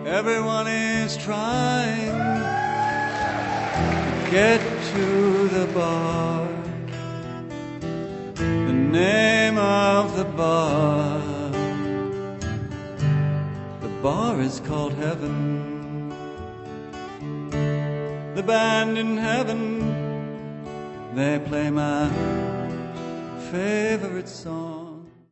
Everyone is trying to get to the bar. The name of the bar is called Heaven. The band in heaven, they play my favorite song.